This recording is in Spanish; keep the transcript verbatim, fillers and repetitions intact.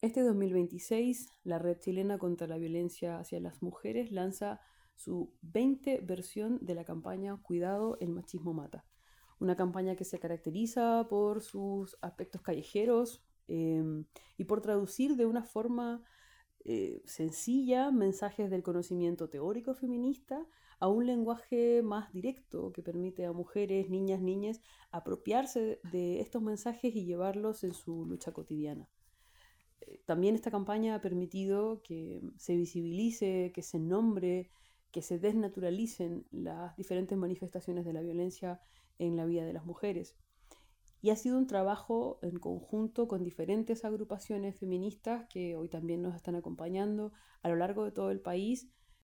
Este dos mil veintiséis, la Red Chilena contra la Violencia hacia las Mujeres lanza su veinte versión de la campaña Cuidado, el machismo mata. Una campaña que se caracteriza por sus aspectos callejeros eh, y por traducir de una forma eh, sencilla mensajes del conocimiento teórico feminista a un lenguaje más directo que permite a mujeres, niñas, niñas apropiarse de estos mensajes y llevarlos en su lucha cotidiana. También esta campaña ha permitido que se visibilice, que se nombre, que se desnaturalicen las diferentes manifestaciones de la violencia en la vida de las mujeres. Y ha sido un trabajo en conjunto con diferentes agrupaciones feministas que hoy también nos están acompañando a lo largo de todo el país